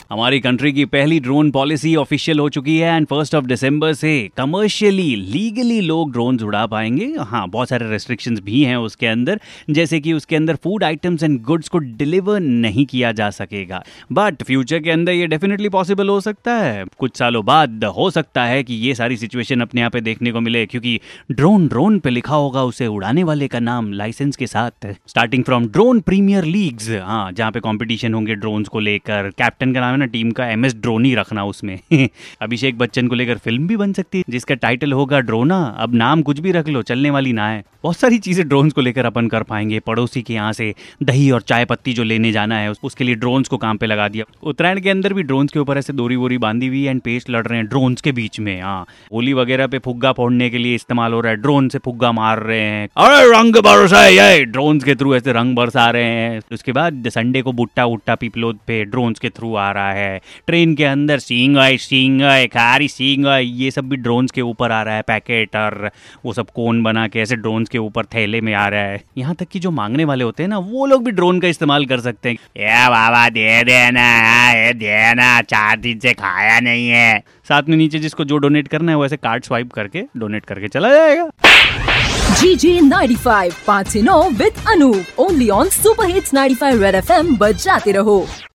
हमारी कंट्री की पहली ड्रोन पॉलिसी ऑफिशियल हो चुकी है एंड 1 दिसंबर से कमर्शियली लीगली लोग ड्रोन उड़ा पाएंगे। हाँ, बहुत सारे रेस्ट्रिक्शंस भी हैं उसके अंदर, जैसे कि उसके अंदर फूड आइटम्स एंड गुड्स को डिलीवर नहीं किया जा सकेगा। बट फ्यूचर के अंदर ये डेफिनेटली पॉसिबल हो सकता है। कुछ सालों बाद हो सकता है कि ये सारी सिचुएशन अपने यहाँ पे देखने को मिले, क्योंकि ड्रोन पे लिखा होगा उसे उड़ाने वाले का नाम लाइसेंस के साथ। Starting from drone premier leagues, हाँ, जहाँ पे कंपटीशन होंगे ड्रोन्स को लेकर। कैप्टन का नाम है ना टीम का MS ड्रोनी रखना उसमें। अभिषेक बच्चन को लेकर फिल्म भी बन सकती है जिसका टाइटल होगा ड्रोना। अब नाम कुछ भी रख लो, चलने वाली ना है। बहुत सारी चीजें ड्रोन्स को लेकर अपन कर पाएंगे। पड़ोसी के यहाँ से दही और चाय पत्ती जो लेने जाना है उसके लिए ड्रोन्स को काम पे लगा दिया। उत्तरायण के अंदर भी ड्रोन्स के ऊपर ऐसे दोरी वोरी बांधी हुई एंड पेश लड़ रहे हैं ड्रोन्स के बीच में। हाँ, होली वगैरह पे फुग्गा फोड़ने के लिए इस्तेमाल हो रहा है, ड्रोन से फुग्गा मार रहे हैं। अरे रंग बरसा है, ड्रोन्स के थ्रू ऐसे रंग बरसा रहे हैं। उसके बाद संडे को भुट्टा उट्टा पीपलोद पे ड्रोन्स के थ्रू आ रहा है। ट्रेन के अंदर सींग खारी सींग, ये सब भी ड्रोन्स के ऊपर आ रहा है। पैकेट और वो सब कोन बना के ऐसे ड्रोन्स के ऊपर थैले में आ रहा है। यहाँ तक कि जो मांगने वाले होते हैं ना, वो लोग भी ड्रोन का इस्तेमाल कर सकते हैं। ये बाबा दे देना 4 दिन से खाया नहीं है। साथ में नीचे जिसको जो डोनेट करना है वो ऐसे कार्ड स्वाइप करके डोनेट करके चला जाएगा। GG 95 5 से 9 with Anoop, only on super hits 95 red FM। बजाते रहो।